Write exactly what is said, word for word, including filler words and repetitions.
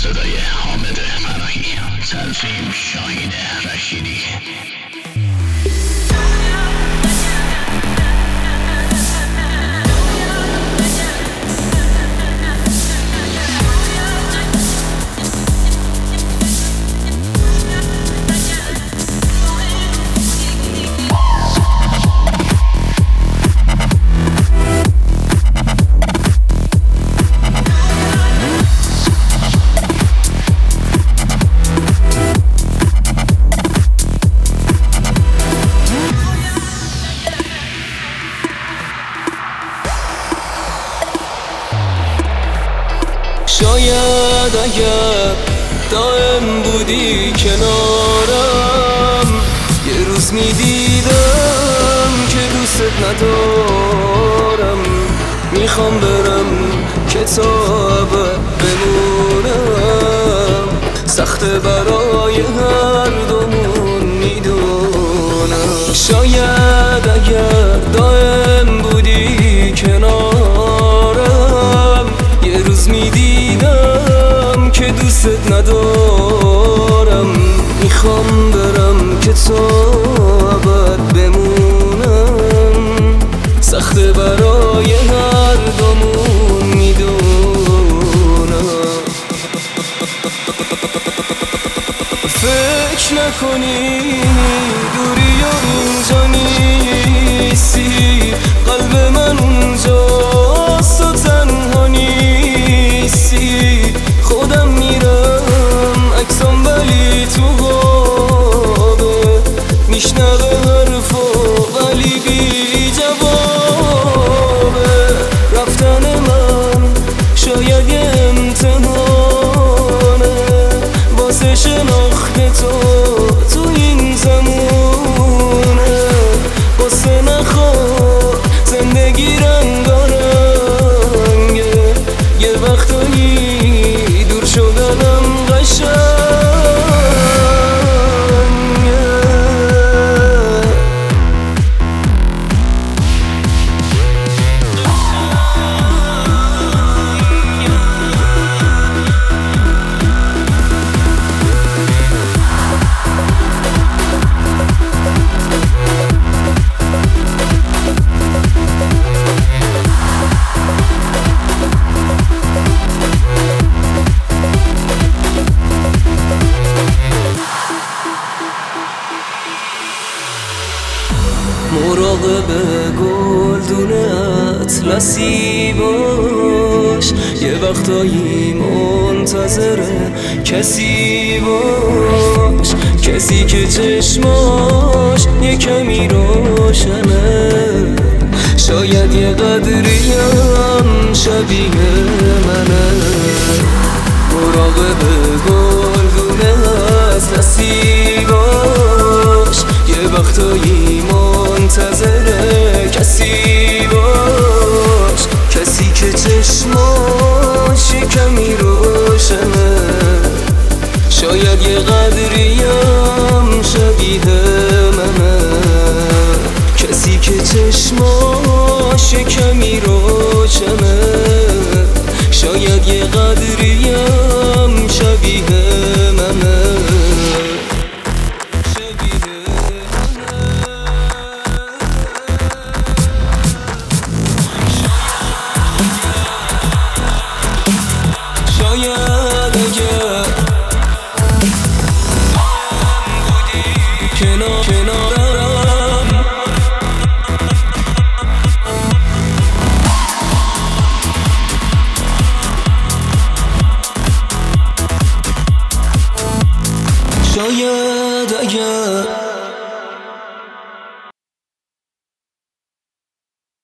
صدای حامد پناهی، تلفیم شاهین رشیدی. شاید اگر دائم بودی کنارم، یه روز میدیدم که دوست ندارم. میخوام برم کتاب بمونم، سخته برای هر دومون میدونم. شاید اگر دائم بودی کنارم، یه روز میدیدم که دوست ندارم. میخوام برم که تو ابد بمونم، سخته برای هر دومون میدونم. فکر نکنی دوری و اینجا نیستی، قلب من اونجاست و تنها نیستی. خودم میرم عکسام ولی تو خوابه، میشنوه حرفا ولی بی جوابه. رفتن من شاید یه امتحانه واسه شناخت تو تو این زمونه. واسه نخواه زندگی رنگارنگه، یه وقتایی دور شدنم قشنگه. مراقب گلدون اطلسی باش، یه وقتایی منتظر کسی باش. کسی که چشماش یه کمی روشنه، شاید یه قدریم شبیه منه. مراقب گلدون اطلسی باش، یه وقتایی منتظر کسی باش. کسی که چشماش کمی روشنه، شاید یه قدریم شبیه منه. کسی که چشماش کمی روشنه، شاید یه قدریم شبیه منه. شاید اگر کنار کنارم، شاید اگر